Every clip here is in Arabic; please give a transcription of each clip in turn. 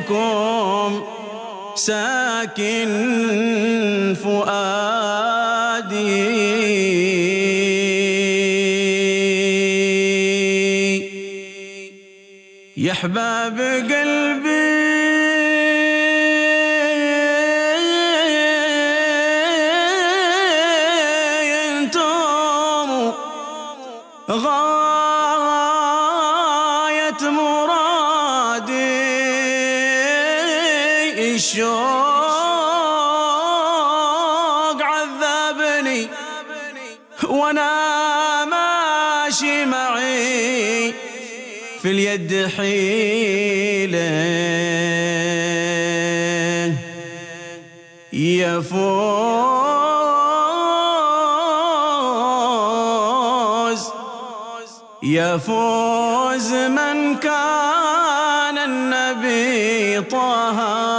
حبيبكم ساكن فؤادي. يا احباب قلبي انتم غاية مرادي، الشوق عذبني وانا ماشي معي في اليد حيلة يفوز من كان النبي طه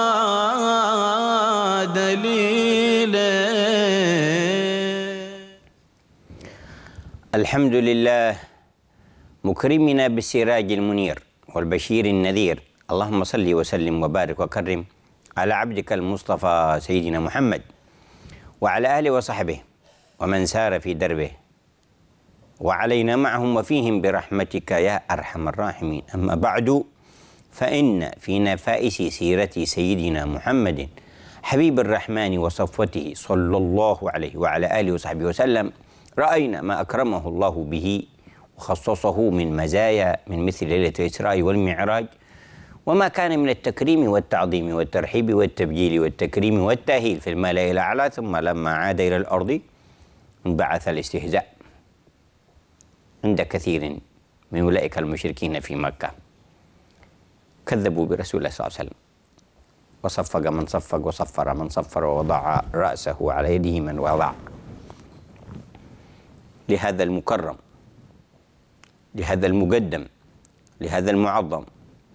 دليله. الحمد لله مكرمنا بالسراج المنير والبشير النذير، اللهم صل وسلم وبارك وكرم على عبدك المصطفى سيدنا محمد وعلى آله وصحبه ومن سار في دربه وعلينا معهم وفيهم برحمتك يا أرحم الراحمين. أما بعد، فإن في نفائس سيرة سيدنا محمد حبيب الرحمن وصفوته صلى الله عليه وعلى آله وصحبه وسلم رأينا ما أكرمه الله به وخصصه من مزايا من مثل ليلة الإسراء والمعراج، وما كان من التكريم والتعظيم والترحيب والتبجيل والتكريم والتأهيل في الملأ الأعلى، ثم لما عاد إلى الأرض انبعث الاستهزاء عند كثير من أولئك المشركين في مكة. كذبوا برسول الله صلى الله عليه وسلم، وصفق من صفق وصفر من صفر ووضع رأسه على يده من وضع. لهذا المكرم، لهذا المقدم، لهذا المعظم،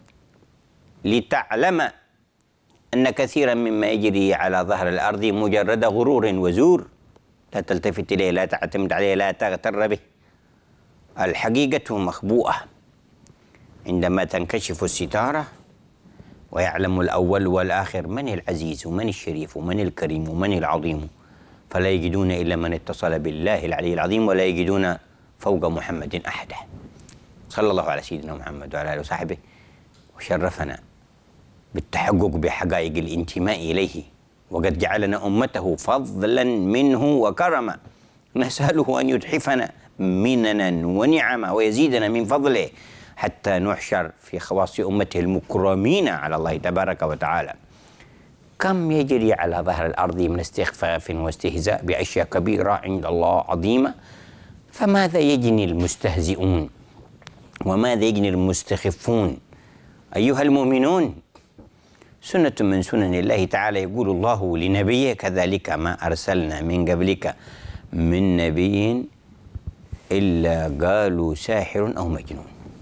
لتعلم أن كثيرا مما يجري على ظهر الأرض مجرد غرور وزور، لا تلتفت إليه، لا تعتمد عليه، لا تغتر به. الحقيقة مخبوءة عندما تنكشف الستارة ويعلم الأول والآخر من العزيز ومن الشريف ومن الكريم ومن العظيم، فلا يجدون إلا من اتصل بالله العلي العظيم، ولا يجدون فوق محمد أحدا. صلى الله على سيدنا محمد وعلى آله وصحبه، وشرفنا بالتحقق بحقائق الانتماء إليه، وقد جعلنا أمته فضلا منه وكرما. نسأله أن يتحفنا مننا ونعما ويزيدنا من فضله حتى نحشر في خواص أمته المكرمين على الله تبارك وتعالى. كم يجري على ظهر الأرض من استخفاف واستهزاء بأشياء كبيرة عند الله عظيمة، فماذا يجني المستهزئون وماذا يجني المستخفون؟ أيها المؤمنون، سنة من سنن الله تعالى يقول الله لنبيه: كذلك ما أرسلنا من قبلك من نبي إلا قالوا ساحر أو مجنون،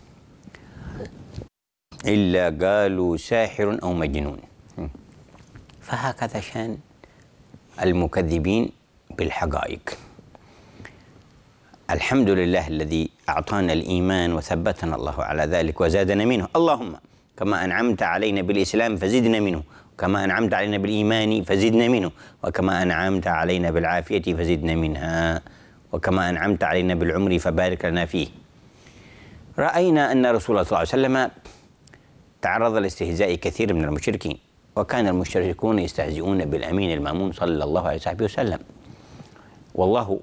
إلا قالوا ساحر أو مجنون. فهكذا شان المكذبين بالحقائق. الحمد لله الذي أعطانا الإيمان وثبتنا الله على ذلك وزادنا منه. اللهم كما أنعمت علينا بالإسلام فزدنا منه، كما أنعمت علينا بالإيمان فزدنا منه، وكما أنعمت علينا بالعافية فزدنا منها، وكما أنعمت علينا بالعمر فبارك لنا فيه. رأينا أن رسول الله صلى الله عليه وسلم تعرض لاستهزاء كثير من المشركين، وكان المشركون يستهزئون بالأمين المأمون صلى الله عليه وسلم، والله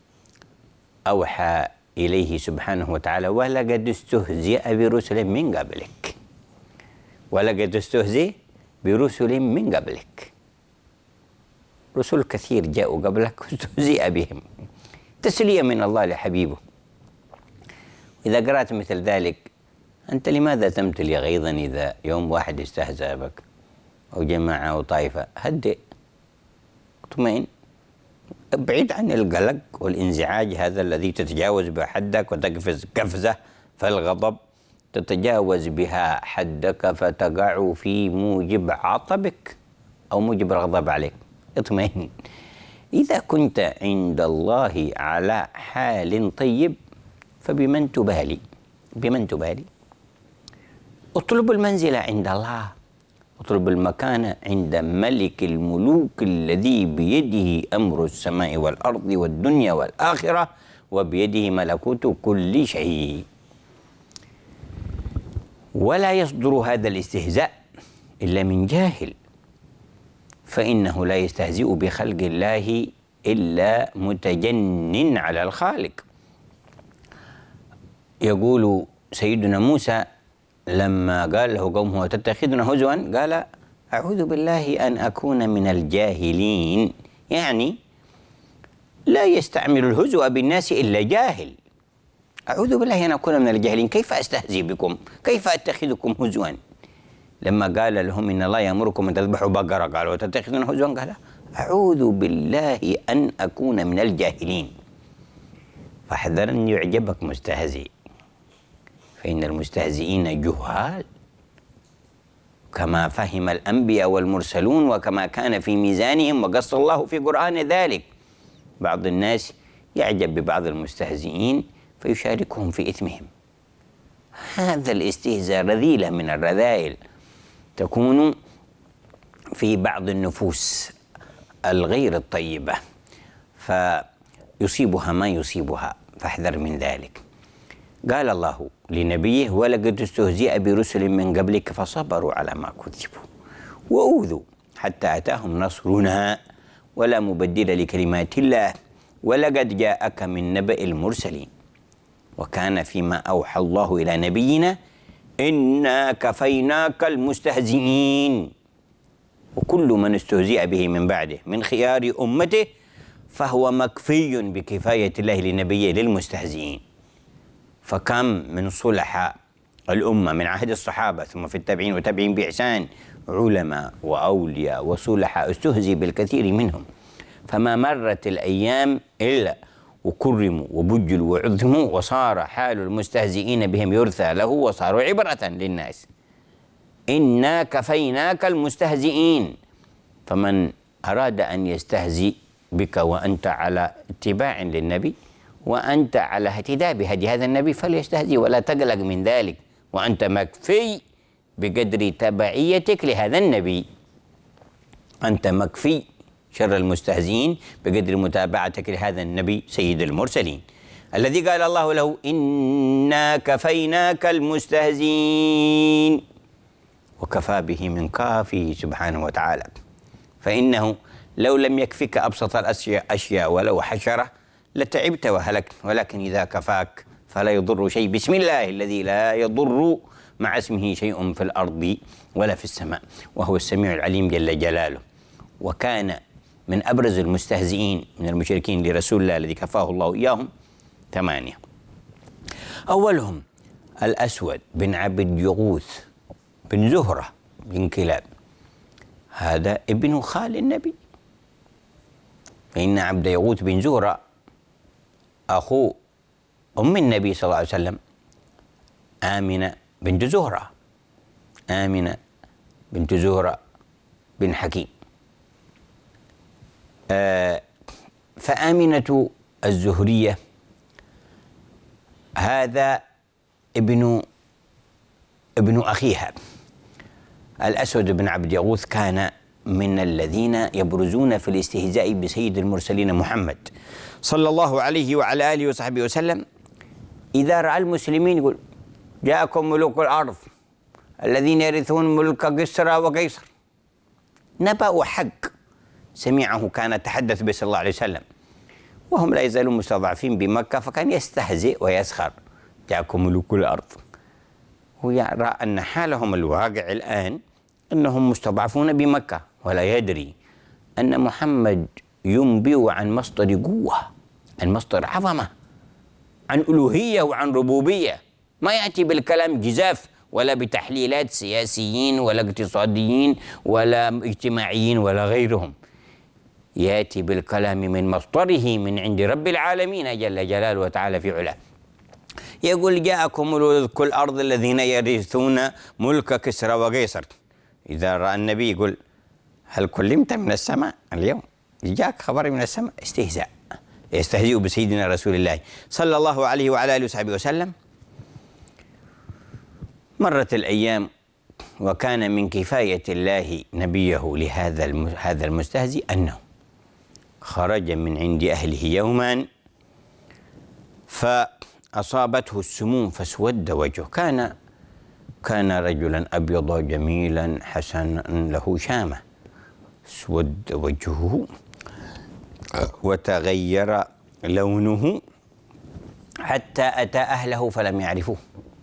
أوحى إليه سبحانه وتعالى: ولقد استهزئ برسل من قبلك، ولقد استهزئ برسل من قبلك. رسل كثير جاءوا قبلك واستهزئ بهم، تسلية من الله لحبيبه. إذا قرأت مثل ذلك، أنت لماذا تمتلي غيظا إذا يوم واحد استهزأ بك أو جماعة أو طائفة؟ هدئ، اطمئن، ابعد عن القلق والانزعاج هذا الذي تتجاوز به حدك وتقفز قفزة فالغضب تتجاوز بها حدك فتقع في موجب عطبك أو موجب الغضب عليك. اطمئن. إذا كنت عند الله على حال طيب فبمن تبالي؟ بمن تبالي؟ اطلب المنزلة عند الله، اطلب المكانة عند ملك الملوك الذي بيده أمر السماء والأرض والدنيا والآخرة وبيده ملكوت كل شيء. ولا يصدر هذا الاستهزاء إلا من جاهل، فإنه لا يستهزئ بخلق الله إلا متجنن على الخالق. يقول سيدنا موسى لما قال له قومه تتخذنا هزوا قال أعوذ بالله أن أكون من الجاهلين، يعني لا يستعمل الهزوء بالناس إلا جاهل. أعوذ بالله أن أكون من الجاهلين، كيف أستهزئ بكم؟ كيف أتخذكم هزوا؟ لما قال لهم إن الله يأمركم أن تذبحوا بقرة قالوا تتخذون هزوا، قال أعوذ بالله أن أكون من الجاهلين. فاحذر أن يعجبك مستهزئ، فإن المستهزئين جهال كما فهم الأنبياء والمرسلون وكما كان في ميزانهم وقص الله في قرآن ذلك. بعض الناس يعجب ببعض المستهزئين فيشاركهم في إثمهم. هذا الاستهزاء رذيلة من الرذائل تكون في بعض النفوس الغير الطيبة فيصيبها ما يصيبها، فاحذر من ذلك. قال الله لنبيه ولقد استهزئ برسل من قبلك فصبروا على ما كذبوا وأوذوا حتى أتاهم نصرنا ولا مبدل لكلمات الله ولقد جاءك من نبأ المرسلين وكان فيما أوحى الله إلى نبينا إنا كفيناك المستهزئين. وكل من استهزئ به من بعده من خيار أمته فهو مكفي بكفاية الله لنبيه للمستهزئين. فكم من صلحاء الأمة من عهد الصحابة ثم في التابعين وتابعين بإحسان علماء وأولياء وصلحاء استهزئ بالكثير منهم، فما مرت الأيام إلا وكرموا وبجلوا وعظموا وصار حال المستهزئين بهم يرثى له وصاروا عبرة للناس. إنا كفيناك المستهزئين. فمن أراد أن يستهزئ بك وأنت على اتباع للنبي وأنت على اهتداء بهدي هذا النبي فليستهزئ ولا تقلق من ذلك، وأنت مكفي بقدر تبعيتك لهذا النبي. أنت مكفي شر المستهزئين بقدر متابعتك لهذا النبي سيد المرسلين الذي قال الله له إنا كفيناك المستهزئين، وكفى به من كافي سبحانه وتعالى. فإنه لو لم يكفك أبسط الأشياء ولو حشرة لتعبت وهلكت، ولكن إذا كفاك فلا يضر شيء. بسم الله الذي لا يضر مع اسمه شيء في الأرض ولا في السماء وهو السميع العليم جل جلاله. وكان من أبرز المستهزئين من المشركين لرسول الله الذي كفاه الله إياهم 8. أولهم الأسود بن عبد يغوث بن زهرة بن كلاب، هذا ابن خال النبي، فإن عبد يغوث بن زهرة أخو أم النبي صلى الله عليه وسلم آمنة بنت زهرة، آمنة بنت زهرة بن حكيم. فآمنة الزهرية هذا ابن أخيها. الأسود بن عبد يغوث كان من الذين يبرزون في الاستهزاء بسيد المرسلين محمد صلى الله عليه وعلى آله وصحبه وسلم. إذا رأى المسلمين يقول جاءكم ملوك الأرض الذين يرثون ملك كسرى وقيصر. نبأ حق سمعه كان يتحدث به صلى الله عليه وسلم وهم لا يزالون مستضعفين بمكة، فكان يستهزئ ويسخر جاءكم ملوك الأرض، ويرى أن حالهم الواقع الآن أنهم مستضعفون بمكة، ولا يدري أن محمد ينبئ عن مصدر قوة، عن مصدر عظمة، عن ألوهية وعن ربوبية. ما يأتي بالكلام جزاف ولا بتحليلات سياسيين ولا اقتصاديين ولا اجتماعيين ولا غيرهم، يأتي بالكلام من مصدره من عند رب العالمين جل جلاله وتعالى في علاه. يقول جاءكم ملوك الأرض الذين يرثون ملك كسرى وقيصر. إذا رأى النبي يقول هل كلمت من السماء اليوم؟ جاءك خبر من السماء؟ استهزاء، يستهزئ بسيدنا رسول الله صلى الله عليه وعلى آله وصحبه وسلم. مرت الأيام وكان من كفاية الله نبيه هذا المستهزئ أنه خرج من عند أهله يوما فأصابته السموم فاسود وجهه. كان رجلا أبيض جميلا حسنا له شامة، اسود وجهه وتغير لونه حتى أتى أهله فلم يعرفوه،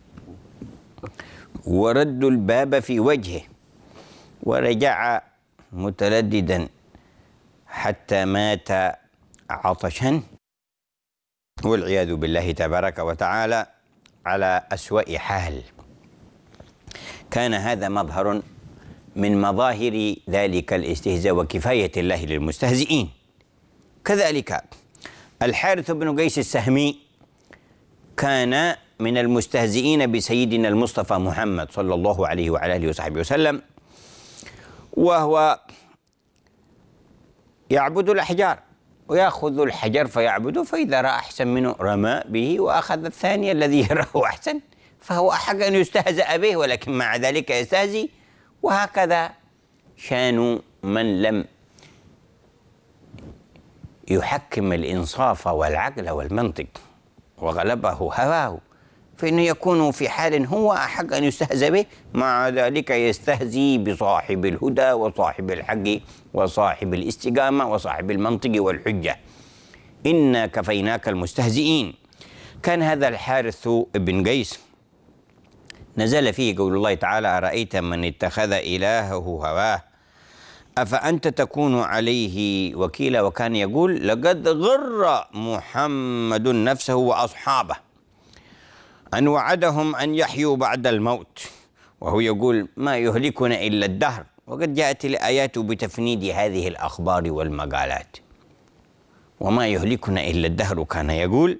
وردوا الباب في وجهه ورجع مترددا حتى مات عطشا، والعياذ بالله تبارك وتعالى على أسوأ حال. كان هذا مظهر من مظاهر ذلك الاستهزاء وكفاية الله للمستهزئين. كذلك الحارث بن قيس السهمي كان من المستهزئين بسيدنا المصطفى محمد صلى الله عليه وعلى آله وصحبه وسلم، وهو يعبد الأحجار ويأخذ الحجر فيعبده، فإذا رأى أحسن منه رمى به وأخذ الثاني الذي يراه أحسن، فهو أحق أن يستهزأ به ولكن مع ذلك يستهزئ. وهكذا شان من لم يحكم الإنصاف والعقل والمنطق وغلبه هواه، فإنه يكون في حال هو أحق أن يستهزأ به، مع ذلك يستهزئ بصاحب الهدى وصاحب الحق وصاحب الاستقامة وصاحب المنطق والحجة. إنا كفيناك المستهزئين. كان هذا الحارث بن قيس نزل فيه قول الله تعالى: أرأيت من اتخذ إلهه هواه أفأنت تكون عليه وكيلا. وكان يقول: لقد غر محمد نفسه وأصحابه أن وعدهم أن يحيوا بعد الموت، وهو يقول: ما يهلكنا إلا الدهر. وقد جاءت الآيات بتفنيد هذه الأخبار والمقالات. وما يهلكنا إلا الدهر كان يقول.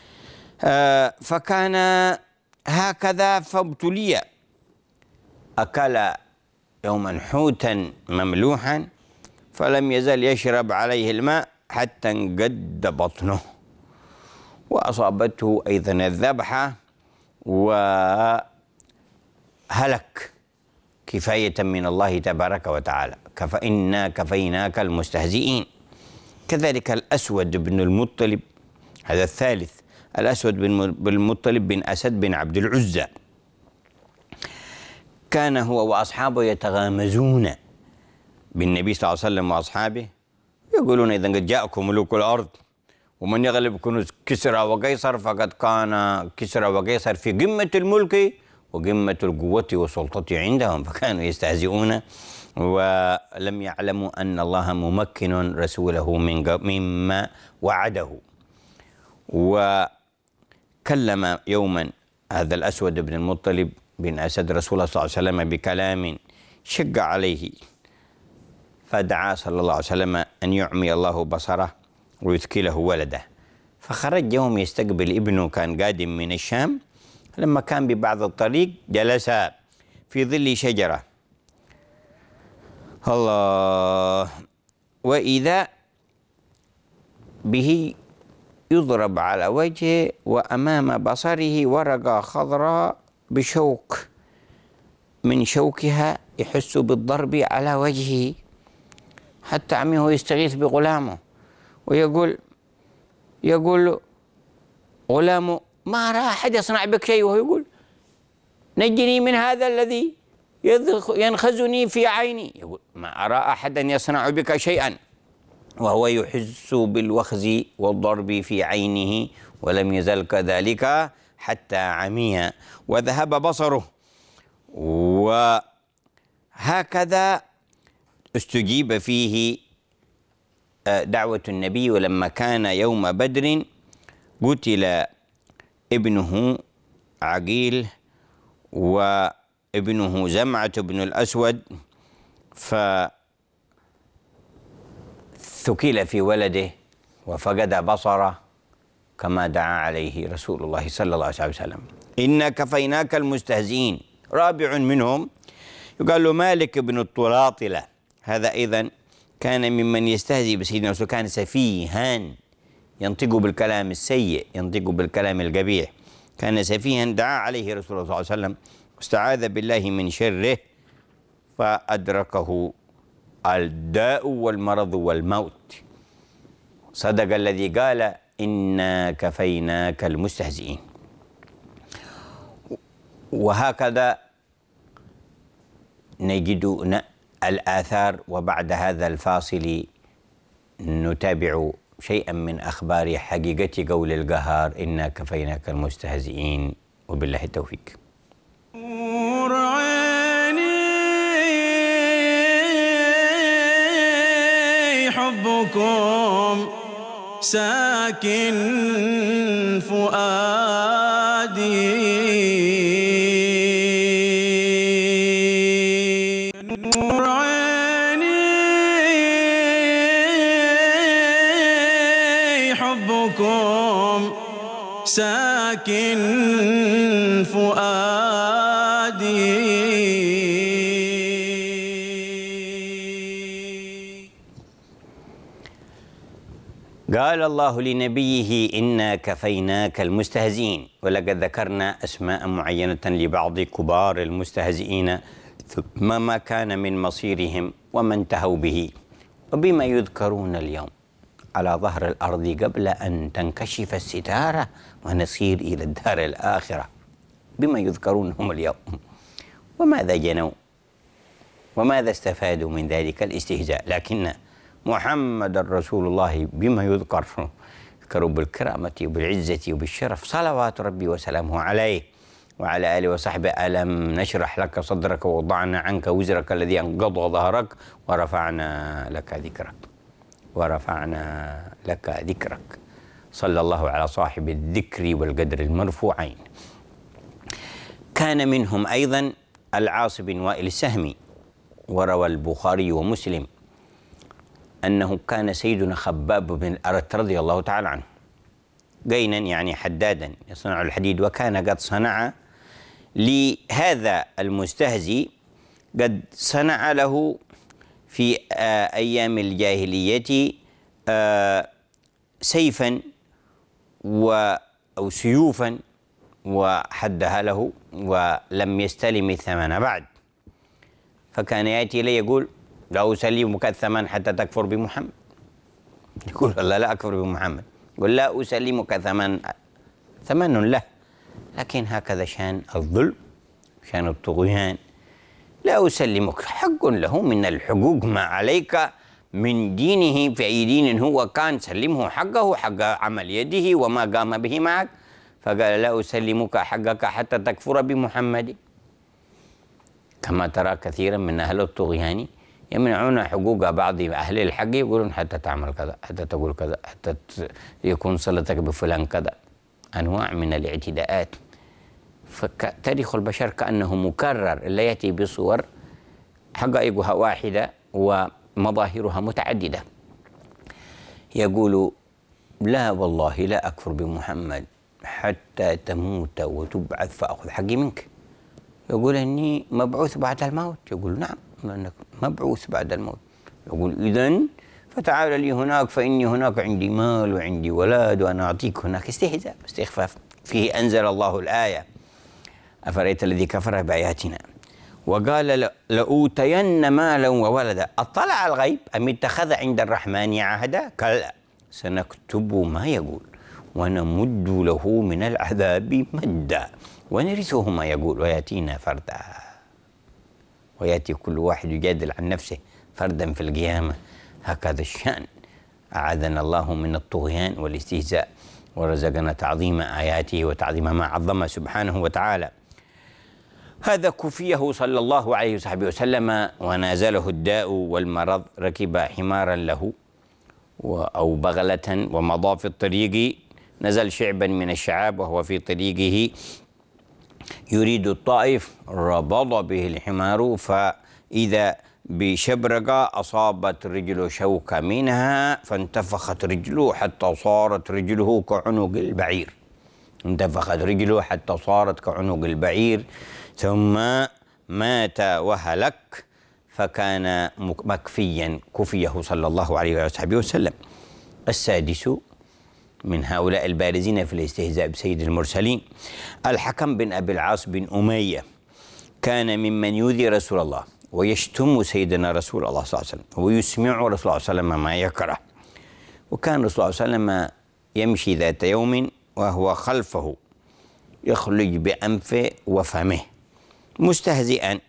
فكان هكذا فابتلي، أكل يوما حوتا مملوحا فلم يزل يشرب عليه الماء حتى انقد بطنه، وأصابته أيضا الذبحة وهلك كفاية من الله تبارك وتعالى. إنا كفيناك المستهزئين. كذلك الأسود بن المطلب، هذا الثالث، الأسود بن المطلب بن أسد بن عبد العزى، كان هو وأصحابه يتغامزون بالنبي صلى الله عليه وسلم وأصحابه، يقولون: إذا قد جاءكم ملوك الأرض ومن يغلب كنوز كسرى وقيصر فقد كان كسرى وقيصر في قمة الملك وقمة القوة والسلطة عندهم. فكانوا يستهزئون ولم يعلموا أن الله ممكن رسوله مما وعده. وكلم يوما هذا الأسود بن المطلب بن أسد رسول الله صلى الله عليه وسلم بكلام شق عليه، فدعا صلى الله عليه وسلم أن يعمي الله بصره ويثكله ولده. فخرج يوم يستقبل ابنه، كان قادم من الشام، لما كان ببعض الطريق جلس في ظل شجرة، الله، وإذا به يضرب على وجهه وأمام بصره ورقة خضراء بشوك من شوكها يحس بالضرب على وجهه، حتى عمه يستغيث بغلامه ويقول غلامه: ما أرى أحد يصنع بك شيء. وهو يقول: نجني من هذا الذي ينخزني في عيني. يقول: ما أرى أحدا يصنع بك شيئا، وهو يحس بالوخز والضرب في عينه، ولم يزل كذلك حتى عمي وذهب بصره. وهكذا استجيب فيه دعوة النبي. ولما كان يوم بدر قتل ابنه عقيل وابنه زمعة بن الأسود، فثكل في ولده وفقد بصره كما دعا عليه رسول الله صلى الله عليه وسلم. إنا كفيناك المستهزئين. رابع منهم يقال له مالك بن الطلاطلة، هذا أيضا كان ممن يستهزئ بسيدنا رسول، كان سفيها ينطق بالكلام السيء، ينطق بالكلام القبيح، كان سفيها. دعا عليه رسول الله صلى الله عليه وسلم واستعاذ بالله من شره فأدركه الداء والمرض والموت. صدق الذي قال إنا كفيناك المستهزئين. وهكذا نجد الآثار. وبعد هذا الفاصل نتابع شيئا من أخبار حقيقة قول القهار إنا كفيناك المستهزئين، وبالله التوفيق. نور عيني حبكم ساكن فؤادي، نور عيني حبكم ساكن فؤادي. قال الله لنبيه إنا كفيناك المستهزئين، ولقد ذكرنا أسماء معينة لبعض كبار المستهزئين ثم ما كان من مصيرهم وما انتهوا به، وبما يذكرون اليوم على ظهر الأرض قبل أن تنكشف الستارة ونسير إلى الدار الآخرة. بما يذكرونهم اليوم، وماذا جنوا وماذا استفادوا من ذلك الاستهزاء. لكن محمد رسول الله بما يذكر بالكرامة وبالعزة وبالشرف صلوات ربي وسلامه عليه وعلى آله وصحبه. ألم نشرح لك صدرك ووضعنا عنك وزرك الذي أنقض ظهرك ورفعنا لك ذكرك صلى الله على صاحب الذكر والقدر المرفوعين. كان منهم أيضا العاص بن وائل السهمي، وروى البخاري ومسلم أنه كان سيدنا خباب بن الأرت رضي الله تعالى عنه قينا يعني حدادا يصنع الحديد، وكان قد صنع لهذا المستهزي، قد صنع له في أيام الجاهلية سيفا أو سيوفا وحدها له ولم يستلم الثمن بعد، فكان يأتي إليه يقول لا أسلمك الثمن حتى تكفر بمحمد. يقول والله لا أكفر بمحمد، يقول لا أسلمك ثمن له. لكن هكذا شان الظلم، شان الطغيان. لا أسلمك، حق له من الحقوق ما عليك من دينه، في أي دين هو كان سلمه حقه، حق عمل يده وما قام به معك. فقال لا أسلمك حقك حتى تكفر بمحمد. كما ترى كثيرا من أهل الطغيان يمنعون حقوق بعض أهل الحق، يقولون حتى تعمل كذا، حتى تقول كذا، حتى يكون صلتك بفلان كذا. أنواع من الاعتداءات. فتاريخ البشر كأنه مكرر، اللي يأتي بصور حقائقها واحدة ومظاهرها متعددة. يقول لا والله لا أكفر بمحمد حتى تموت وتبعث فأخذ حقي منك. يقول إني مبعوث بعد الموت. يقول نعم أنك مبعوث بعد الموت. يقول إذن فتعال لي هناك، فإني هناك عندي مال وعندي ولاد وأنا أعطيك هناك. استهزاء استخفاف. فيه أنزل الله الآية أفرأيت الذي كفر بآياتنا وقال لأوتين مالا وولدا أطلع الغيب أم اتخذ عند الرحمن عهدا. كلا سنكتب ما يقول ونمد له من العذاب مدا ونرثه ما يقول ويأتينا فردا. ويأتي كل واحد يجادل عن نفسه فردا في القيامة. هكذا الشأن. أعاذنا الله من الطغيان والاستهزاء ورزقنا تعظيم آياته وتعظيم ما عظمه سبحانه وتعالى. هذا كفيه صلى الله عليه وصحبه وسلم ونازله الداء والمرض. ركب حمارا له أو بغلة ومضى في الطريق. نزل شعبا من الشعاب وهو في طريقه يريد الطائف، ربض به الحمار فإذا بشبرقة أصابت رجله شوكة منها فانتفخت رجله حتى صارت رجله كعنق البعير. انتفخت رجله حتى صارت كعنق البعير ثم مات وهلك، فكان مكفيا كفيه صلى الله عليه وصحبه وسلم. السادس من هؤلاء البارزين في الاستهزاء بسيد المرسلين الحكم بن أبي العاص بن أمية. كان ممن يؤذي رسول الله ويشتم سيدنا رسول الله صلى الله عليه وسلم ويسمع رسول الله صلى الله عليه وسلم ما يكره. وكان رسول الله صلى الله عليه وسلم يمشي ذات يوم وهو خلفه يخلج بأنفه وفمه مستهزئا،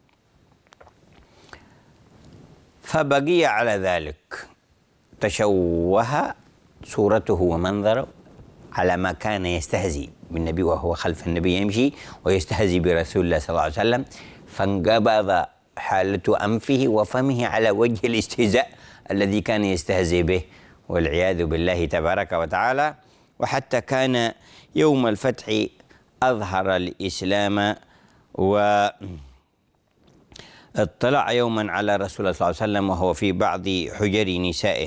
فبقي على ذلك، تشوه صورته ومنظره على ما كان يستهزئ بالنبي وهو خلف النبي يمشي ويستهزئ برسول الله صلى الله عليه وسلم، فانقبض حالة أنفه وفمه على وجه الاستهزاء الذي كان يستهزئ به والعياذ بالله تبارك وتعالى. وحتى كان يوم الفتح أظهر الإسلام واطلع يوما على رسول الله صلى الله عليه وسلم وهو في بعض حجر نسائه،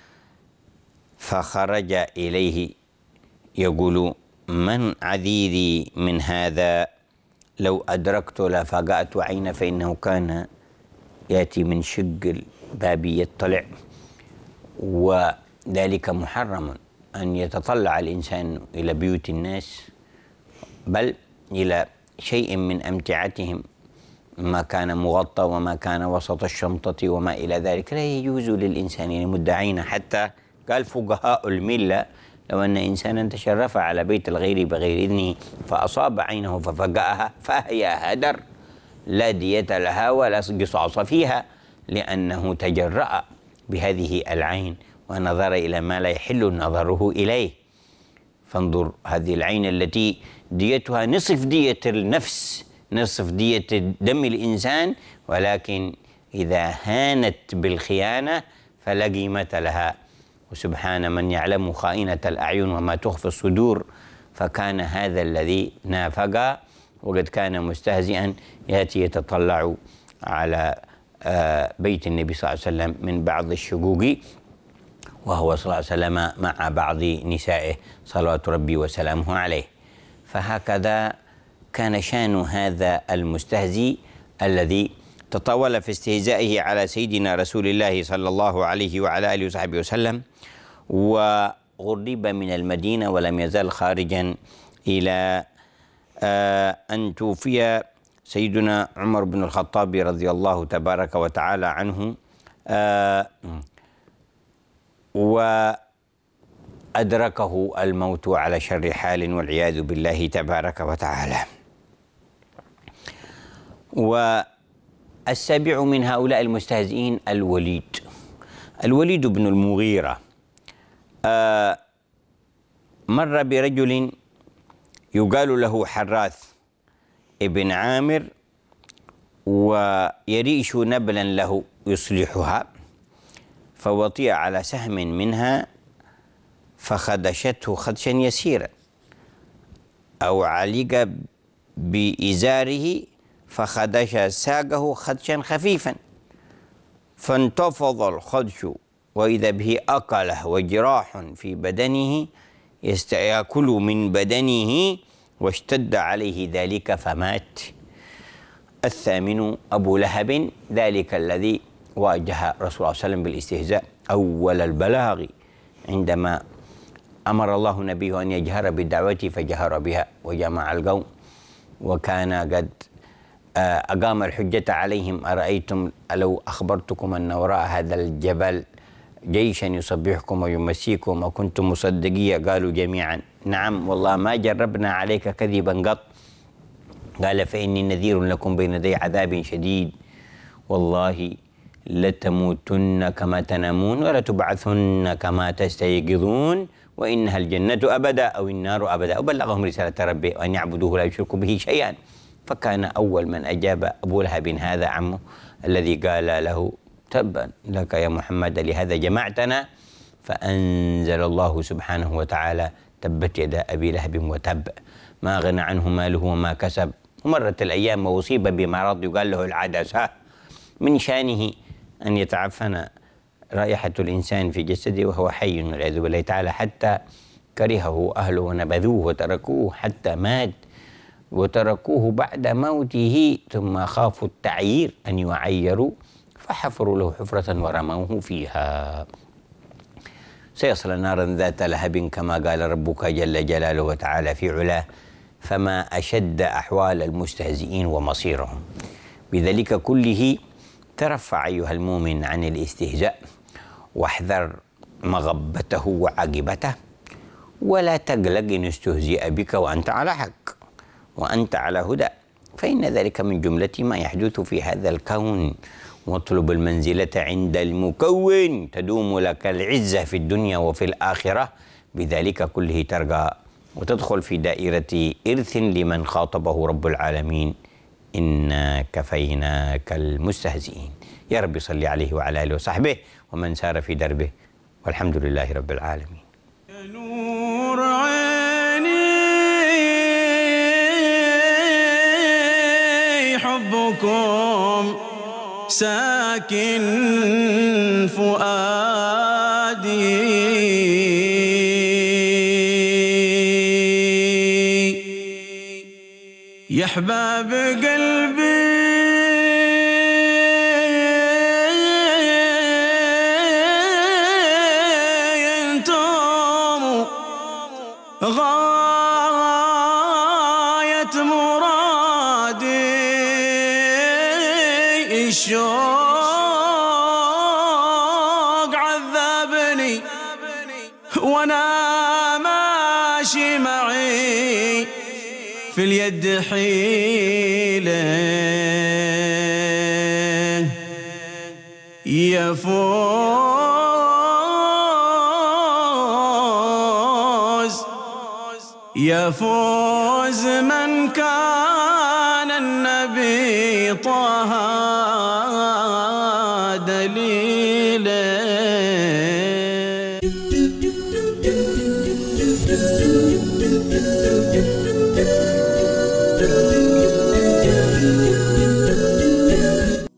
فخرج إليه يقول: من عذيري من هذا؟ لو أدركت لفقأت عينه، فإنه كان يأتي من شق الباب يطلع، وذلك محرم أن يتطلع الإنسان إلى بيوت الناس بل إلى شيء من أمتعتهم، ما كان مغطى وما كان وسط الشنطة وما إلى ذلك، لا يجوز للإنسان أن يمد عينه. حتى قال فقهاء الملة: لو أن إنسانا تشرف على بيت الغير بغير إذنه فأصاب عينه ففقأها فهي هدر لا دية لها ولا قصاص فيها، لأنه تجرأ بهذه العين ونظر إلى ما لا يحل نظره إليه. فانظر، هذه العين التي ديتها نصف دية النفس، نصف دية دم الإنسان، ولكن إذا هانت بالخيانة فلا قيمة لها. وسبحان من يعلم خائنة الأعين وما تخفي الصدور. فكان هذا الذي نافق وقد كان مستهزئا يأتي يتطلع على بيت النبي صلى الله عليه وسلم من بعض الشقوق وهو صلى الله عليه وسلم مع بعض نسائه صلوات ربي وسلامه عليه. فهكذا كان شان هذا المستهزئ الذي تطاول في استهزائه على سيدنا رسول الله صلى الله عليه وعلى آله وصحبه وسلم، وغرب من المدينة ولم يزال خارجا إلى أن توفي سيدنا عمر بن الخطاب رضي الله تبارك وتعالى عنه، وأدركه الموت على شر حال والعياذ بالله تبارك وتعالى. والسابع من هؤلاء المستهزئين الوليد بن المغيرة. مر برجل يقال له حراث ابن عامر ويريش نبلا له يصلحها، فوطئ على سهم منها فخدشته خدشا يسيرا، أو علق بإزاره فخدش ساقه خدشا خفيفا، فانتفض الخدش وإذا به أكله وجراح في بدنه يأكل من بدنه، واشتد عليه ذلك فمات. الثامن أبو لهب، ذلك الذي واجه رسول الله صلى الله عليه وسلم بالاستهزاء أول البلاغ عندما أمر الله نبيه أن يجهر بالدعوة فجهر بها وجمع القوم، وكان قد أقام الحجة عليهم: أرأيتم لو أخبرتكم أن وراء هذا الجبل جيشا يصبحكم ويمسيكم وكنتم مصدقية؟ قالوا جميعا: نعم والله ما جربنا عليك كذبا قط. قال: فإني نذير لكم بين يدي عذاب شديد، والله لتموتن كما تنامون ولتبعثن كما تستيقظون، وإنها الجنة أبدا أو النار أبدا. وبلغهم رسالة ربه وأن يعبدوه لا يشركوا به شيئا. فكان أول من أجاب أبو لهب هذا عمه الذي قال له: تبا لك يا محمد لهذا جمعتنا. فأنزل الله سبحانه وتعالى: تبت يدا أبي لهب وتب ما أغنى عنه ماله وما كسب. ومرت الأيام وأصيب بمرض يقال له العدسة، من شانه أن يتعفن رائحة الإنسان في جسده وهو حي والعياذ بالله تعالى، حتى كرهه أهله ونبذوه وتركوه حتى مات، وتركوه بعد موته، ثم خافوا التعيير أن يعيروا فحفروا له حفرة ورموه فيها. سيصلى نارا ذات لهب كما قال ربك جل جلاله وتعالى في علاه: فما أشد أحوال المستهزئين ومصيرهم. بذلك كله ترفع أيها المؤمن عن الاستهزاء، واحذر مغبته وعاقبته، ولا تقلق إن استهزئ بك وأنت على حق وأنت على هدى، فإن ذلك من جملة ما يحدث في هذا الكون. واطلب المنزلة عند المكون تدوم لك العزة في الدنيا وفي الآخرة، بذلك كله ترقى وتدخل في دائرة إرث لمن خاطبه رب العالمين: إنا كفيناك المستهزئين. يا رب صل عليه وعلى آله وصحبه ومن سار في دربه، والحمد لله رب العالمين. يا نور عيني حبكم ساكن فؤادي، يا احباب قلبي انتم غاية مرادي، الشوق عذبني وانا ماشي معي في اليد حيلة، يفوز من كان النبي طه دليل.